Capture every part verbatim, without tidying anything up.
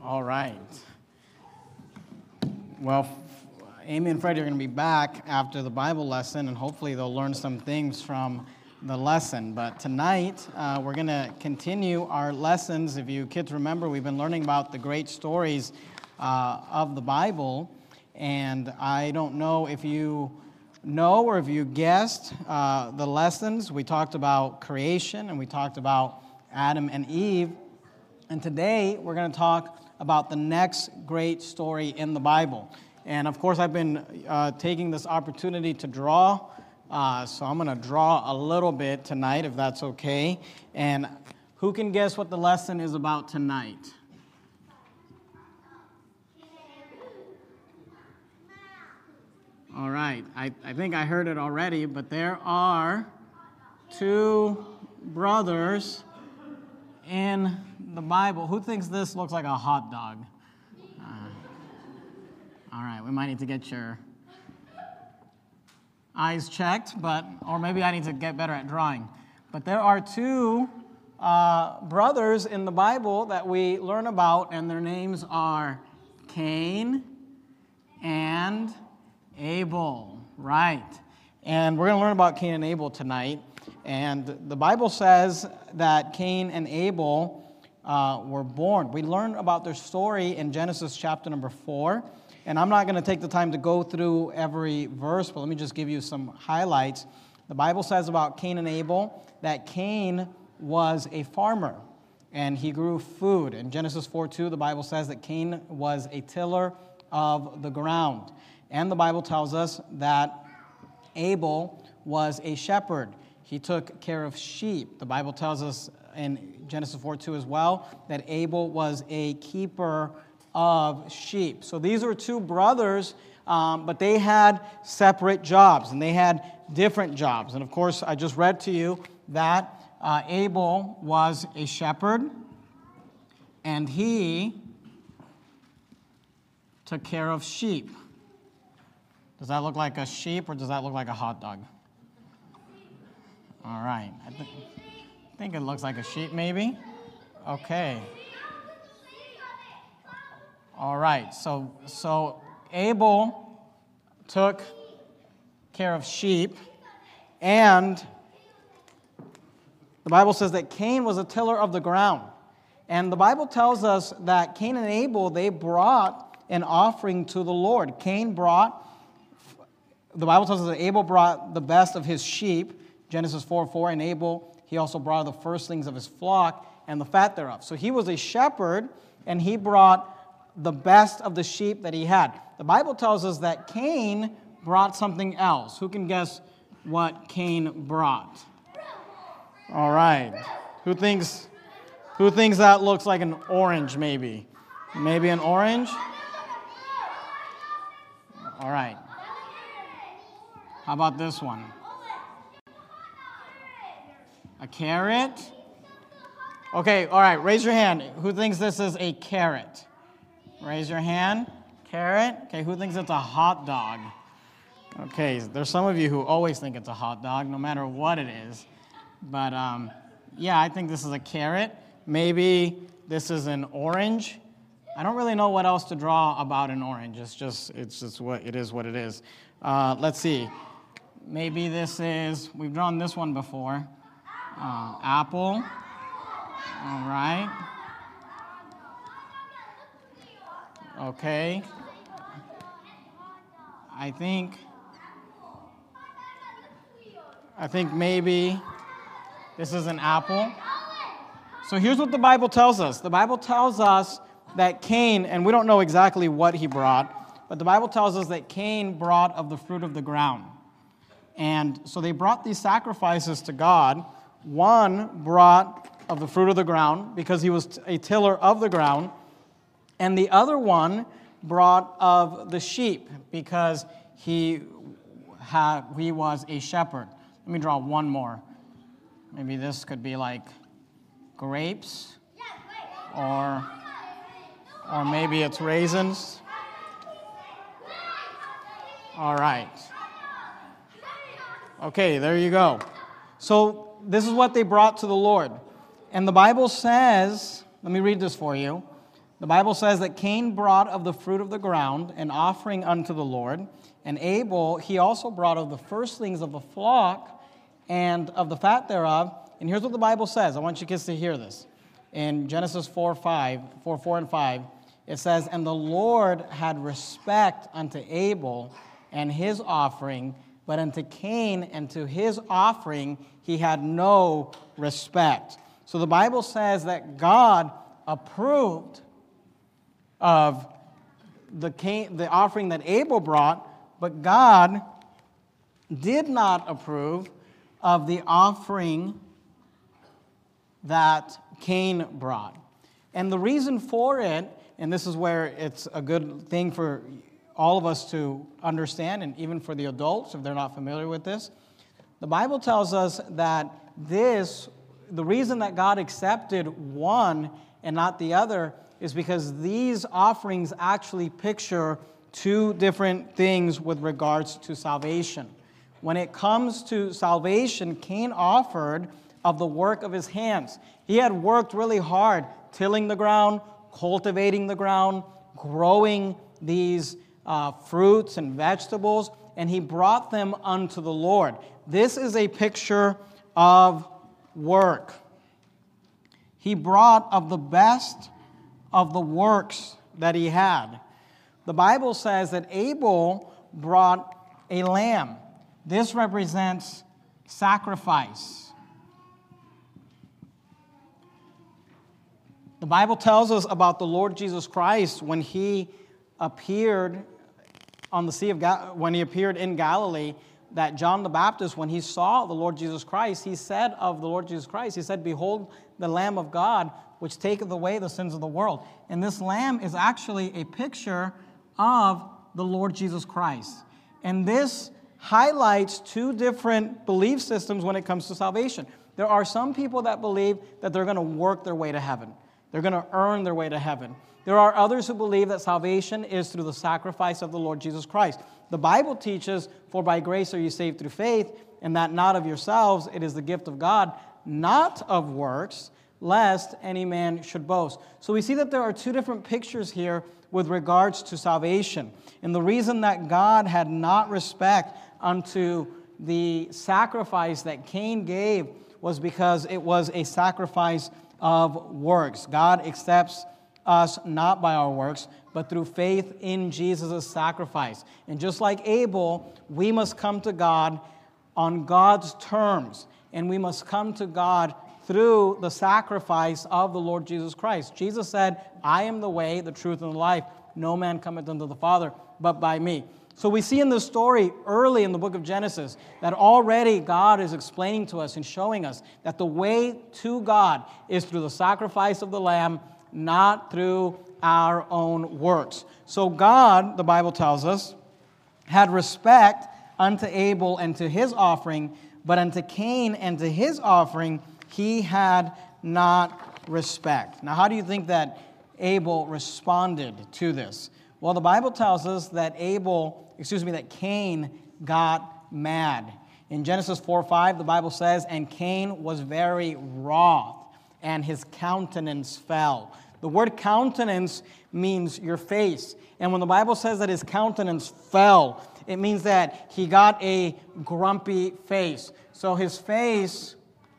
All right. Well, Amy and Freddie are going to be back after the Bible lesson, and hopefully they'll learn some things from the lesson. But tonight, uh, we're going to continue our lessons. If you kids remember, we've been learning about the great stories uh, of the Bible, and I don't know if you know or if you guessed uh, the lessons. We talked about creation, and we talked about Adam and Eve, and today we're going to talk about the next great story in the Bible. And of course, I've been uh, taking this opportunity to draw, uh, so I'm going to draw a little bit tonight, if that's okay. And who can guess what the lesson is about tonight? All right, I, I think I heard it already, but there are two brothers in the Bible. Who thinks this looks like a hot dog? Uh, all right, we might need to get your eyes checked, but or maybe I need to get better at drawing. But there are two uh, brothers in the Bible that we learn about, and their names are Cain and Abel. Right. And we're going to learn about Cain and Abel tonight. And the Bible says that Cain and Abel uh, were born. We learn about their story in Genesis chapter number four. And I'm not going to take the time to go through every verse, but let me just give you some highlights. The Bible says about Cain and Abel that Cain was a farmer, and he grew food. In Genesis four two, the Bible says that Cain was a tiller of the ground. And the Bible tells us that Abel was a shepherd. He took care of sheep. The Bible tells us in Genesis four two as well that Abel was a keeper of sheep. So these were two brothers, um, but they had separate jobs, and they had different jobs. And of course, I just read to you that uh, Abel was a shepherd, and he took care of sheep. Does that look like a sheep, or does that look like a hot dog? All right. I, th- I think it looks like a sheep, maybe. Okay. All right. So, so Abel took care of sheep, and the Bible says that Cain was a tiller of the ground. And the Bible tells us that Cain and Abel, they brought an offering to the Lord. Cain brought, the Bible tells us that Abel brought the best of his sheep, Genesis four four, and Abel, he also brought the firstlings of his flock and the fat thereof. So he was a shepherd, and he brought the best of the sheep that he had. The Bible tells us that Cain brought something else. Who can guess what Cain brought? All right. Who thinks, who thinks that looks like an orange, maybe? Maybe an orange? All right. How about this one? A carrot? Okay, all right, raise your hand. Who thinks this is a carrot? Raise your hand. Carrot? Okay, who thinks it's a hot dog? Okay, there's some of you who always think it's a hot dog, no matter what it is. But, um, yeah, I think this is a carrot. Maybe this is an orange. I don't really know what else to draw about an orange. It's just, it's just what it is what it is. Uh, let's see. Maybe this is, we've drawn this one before. Uh, apple. All right. Okay. I think, I think maybe this is an apple. So here's what the Bible tells us. The Bible tells us that Cain, and we don't know exactly what he brought, but the Bible tells us that Cain brought of the fruit of the ground. And so they brought these sacrifices to God. One brought of the fruit of the ground because he was a tiller of the ground, and the other one brought of the sheep because he had he was a shepherd. Let me draw one more. Maybe this could be like grapes, or or maybe it's raisins. All right. Okay, there you go. So this is what they brought to the Lord. And the Bible says, let me read this for you. The Bible says that Cain brought of the fruit of the ground an offering unto the Lord, and Abel he also brought of the firstlings of the flock and of the fat thereof. And here's what the Bible says. I want you kids to hear this. In Genesis four, five, four, four and five, it says, "And the Lord had respect unto Abel and his offering, but unto Cain and to his offering he had no respect." So the Bible says that God approved of the Cain, the offering that Abel brought, but God did not approve of the offering that Cain brought. And the reason for it, and this is where it's a good thing for all of us to understand, and even for the adults if they're not familiar with this, the Bible tells us that this, the reason that God accepted one and not the other is because these offerings actually picture two different things with regards to salvation. When it comes to salvation, Cain offered of the work of his hands. He had worked really hard, tilling the ground, cultivating the ground, growing these uh, fruits and vegetables, and he brought them unto the Lord. This is a picture of work. He brought of the best of the works that he had. The Bible says that Abel brought a lamb. This represents sacrifice. The Bible tells us about the Lord Jesus Christ when he appeared on the Sea of Gal- when he appeared in Galilee, that John the Baptist, when he saw the Lord Jesus Christ, he said of the Lord Jesus Christ, he said, "Behold the Lamb of God, which taketh away the sins of the world." And this lamb is actually a picture of the Lord Jesus Christ. And this highlights two different belief systems when it comes to salvation. There are some people that believe that they're going to work their way to heaven. They're going to earn their way to heaven. There are others who believe that salvation is through the sacrifice of the Lord Jesus Christ. The Bible teaches, "For by grace are you saved through faith, and that not of yourselves, it is the gift of God, not of works, lest any man should boast." So we see that there are two different pictures here with regards to salvation. And the reason that God had not respect unto the sacrifice that Cain gave was because it was a sacrifice of works. God accepts us not by our works, but through faith in Jesus' sacrifice. And just like Abel, we must come to God on God's terms, and we must come to God through the sacrifice of the Lord Jesus Christ. Jesus said, "I am the way, the truth, and the life. No man cometh unto the Father but by me." So we see in this story early in the book of Genesis that already God is explaining to us and showing us that the way to God is through the sacrifice of the Lamb, not through our own works. So God, the Bible tells us, had respect unto Abel and to his offering, but unto Cain and to his offering he had not respect. Now, how do you think that Abel responded to this? Well, the Bible tells us that Abel, excuse me, that Cain got mad. In Genesis four five, the Bible says, "And Cain was very wroth, and his countenance fell." The word countenance means your face. And when the Bible says that his countenance fell, it means that he got a grumpy face. So his face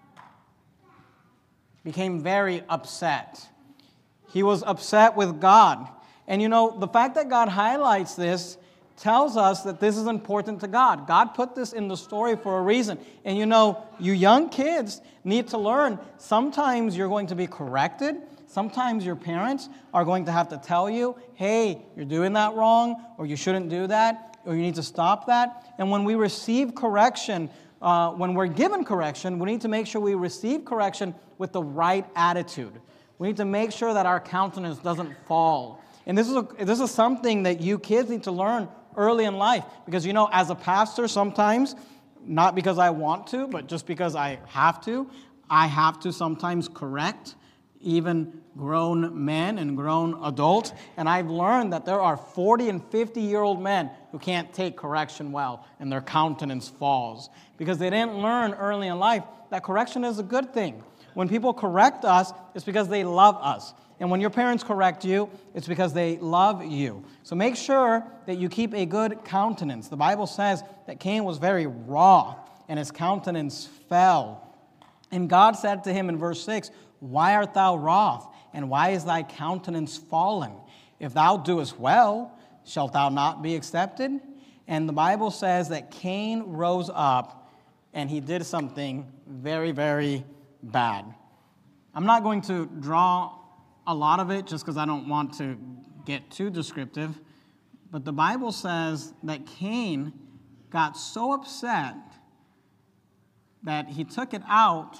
became very upset. He was upset with God. And you know, the fact that God highlights this tells us that this is important to God. God put this in the story for a reason. And you know, you young kids need to learn, sometimes you're going to be corrected. Sometimes your parents are going to have to tell you, "Hey, you're doing that wrong," or "You shouldn't do that," or "You need to stop that." And when we receive correction, uh, when we're given correction, we need to make sure we receive correction with the right attitude. We need to make sure that our countenance doesn't fall. And this is a, this is something that you kids need to learn early in life. Because, you know, as a pastor, sometimes, not because I want to, but just because I have to, I have to sometimes correct even grown men and grown adults. And I've learned that there are forty and fifty-year-old men who can't take correction well, and their countenance falls. Because they didn't learn early in life that correction is a good thing. When people correct us, it's because they love us. And when your parents correct you, it's because they love you. So make sure that you keep a good countenance. The Bible says that Cain was very wroth, and his countenance fell. And God said to him in verse six, "Why art thou wroth, and why is thy countenance fallen? If thou doest well, shalt thou not be accepted?" And the Bible says that Cain rose up, and he did something very, very bad. I'm not going to draw a lot of it just because I don't want to get too descriptive, but the Bible says that Cain got so upset that he took it out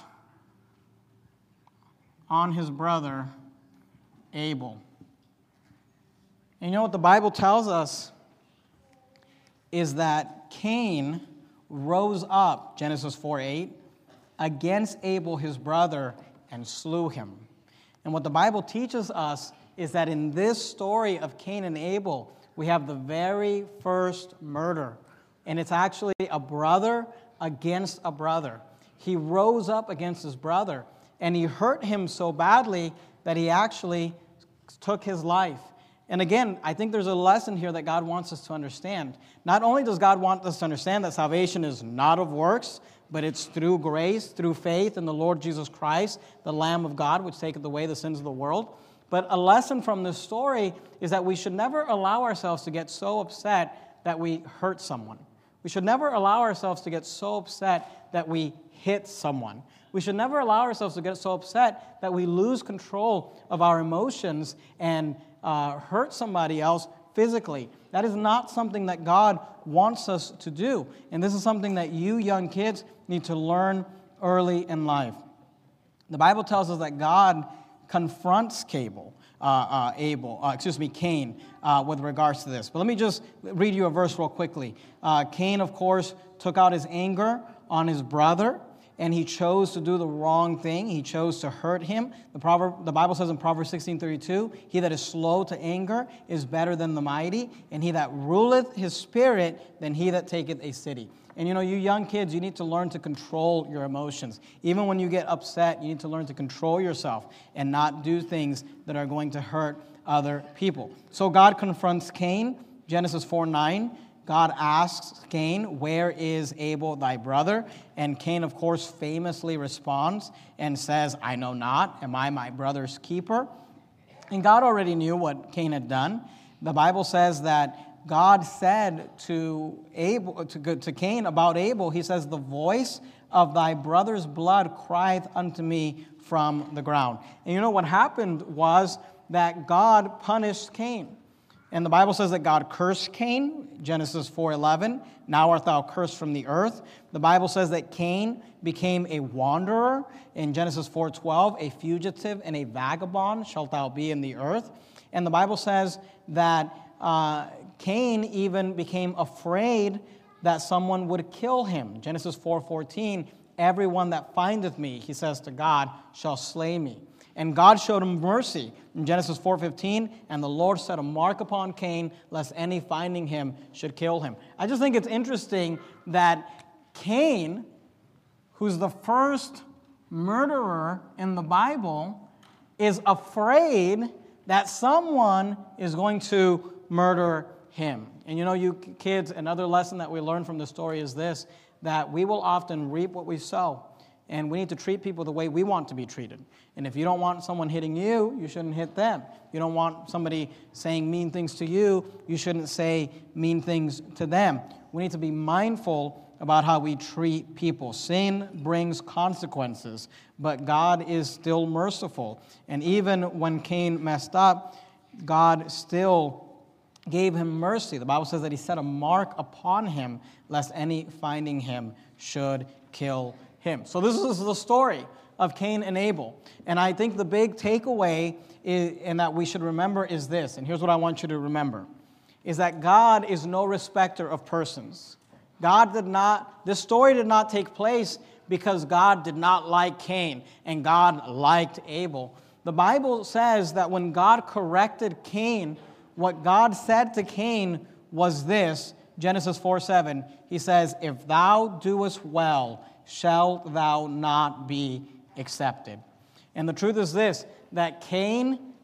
on his brother Abel. And you know what the Bible tells us is that Cain rose up, Genesis four eight, against Abel his brother and slew him. And what the Bible teaches us is that in this story of Cain and Abel, we have the very first murder. And it's actually a brother against a brother. He rose up against his brother, and he hurt him so badly that he actually took his life. And again, I think there's a lesson here that God wants us to understand. Not only does God want us to understand that salvation is not of works, but it's through grace, through faith in the Lord Jesus Christ, the Lamb of God, which taketh away the sins of the world. But a lesson from this story is that we should never allow ourselves to get so upset that we hurt someone. We should never allow ourselves to get so upset that we hit someone. We should never allow ourselves to get so upset that we lose control of our emotions and uh, hurt somebody else physically. That is not something that God wants us to do. And this is something that you young kids need to learn early in life. The Bible tells us that God confronts Abel, uh, uh, Abel, uh, excuse me, Cain, uh, with regards to this. But let me just read you a verse real quickly. Uh, Cain, of course, took out his anger on his brother, and he chose to do the wrong thing. He chose to hurt him. The proverb, the Bible says in Proverbs sixteen thirty-two, "He that is slow to anger is better than the mighty, and he that ruleth his spirit than he that taketh a city." And you know, you young kids, you need to learn to control your emotions. Even when you get upset, you need to learn to control yourself and not do things that are going to hurt other people. So God confronts Cain, Genesis four nine. God asks Cain, "Where is Abel thy brother?" And Cain, of course, famously responds and says, "I know not. Am I my brother's keeper?" And God already knew what Cain had done. The Bible says that God said to Abel, to, to Cain about Abel, he says, "The voice of thy brother's blood crieth unto me from the ground." And you know what happened was that God punished Cain. And the Bible says that God cursed Cain, Genesis four eleven, "Now art thou cursed from the earth." The Bible says that Cain became a wanderer, in Genesis four twelve, "A fugitive and a vagabond shalt thou be in the earth." And the Bible says that uh, Cain even became afraid that someone would kill him. Genesis four fourteen, "Everyone that findeth me," he says to God, "shall slay me." And God showed him mercy in Genesis four fifteen, "And the Lord set a mark upon Cain, lest any finding him should kill him." I just think it's interesting that Cain, who's the first murderer in the Bible, is afraid that someone is going to murder him. And you know, you kids, another lesson that we learn from this story is this, that we will often reap what we sow. And we need to treat people the way we want to be treated. And if you don't want someone hitting you, you shouldn't hit them. If you don't want somebody saying mean things to you, you shouldn't say mean things to them. We need to be mindful about how we treat people. Sin brings consequences, but God is still merciful. And even when Cain messed up, God still gave him mercy. The Bible says that he set a mark upon him, lest any finding him should kill him. So this is the story of Cain and Abel. And I think the big takeaway is, and that we should remember is this, and here's what I want you to remember, is that God is no respecter of persons. God did not, this story did not take place because God did not like Cain and God liked Abel. The Bible says that when God corrected Cain, what God said to Cain was this, Genesis four seven, he says, "If thou doest well, shalt thou not be accepted." And the truth is this, that Cain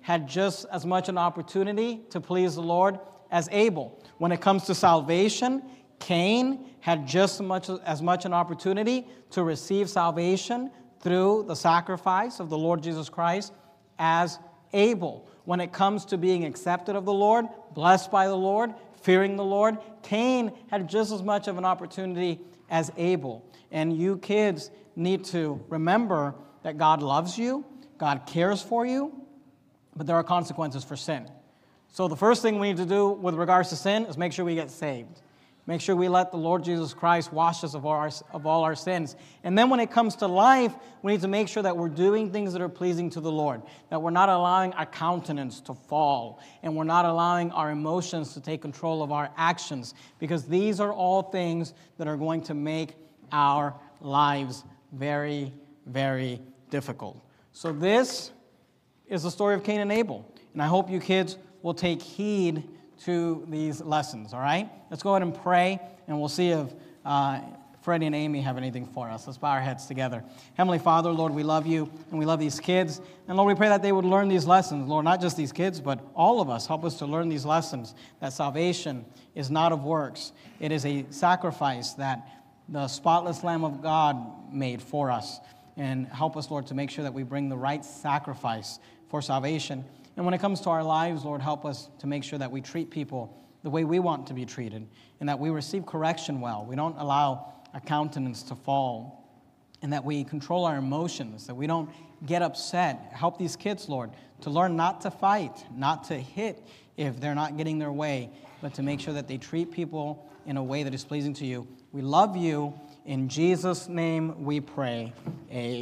had just as much an opportunity to please the Lord as Abel. When it comes to salvation, Cain had just as much, as much an opportunity to receive salvation through the sacrifice of the Lord Jesus Christ as Abel. When it comes to being accepted of the Lord, blessed by the Lord, fearing the Lord, Cain had just as much of an opportunity as Abel. And you kids need to remember that God loves you, God cares for you, but there are consequences for sin. So the first thing we need to do with regards to sin is make sure we get saved. Make sure we let the Lord Jesus Christ wash us of all, our, of all our sins. And then when it comes to life, we need to make sure that we're doing things that are pleasing to the Lord, that we're not allowing our countenance to fall, and we're not allowing our emotions to take control of our actions, because these are all things that are going to make our lives very, very difficult. So this is the story of Cain and Abel, and I hope you kids will take heed to these lessons, all right? Let's go ahead and pray, and we'll see if uh, Freddie and Amy have anything for us. Let's bow our heads together. Heavenly Father, Lord, we love you, and we love these kids. And Lord, we pray that they would learn these lessons. Lord, not just these kids, but all of us. Help us to learn these lessons, that salvation is not of works. It is a sacrifice that the spotless Lamb of God made for us. And help us, Lord, to make sure that we bring the right sacrifice for salvation. And when it comes to our lives, Lord, help us to make sure that we treat people the way we want to be treated, and that we receive correction well. We don't allow our countenance to fall, and that we control our emotions, that we don't get upset. Help these kids, Lord, to learn not to fight, not to hit if they're not getting their way, but to make sure that they treat people in a way that is pleasing to you. We love you. In Jesus' name we pray. Amen.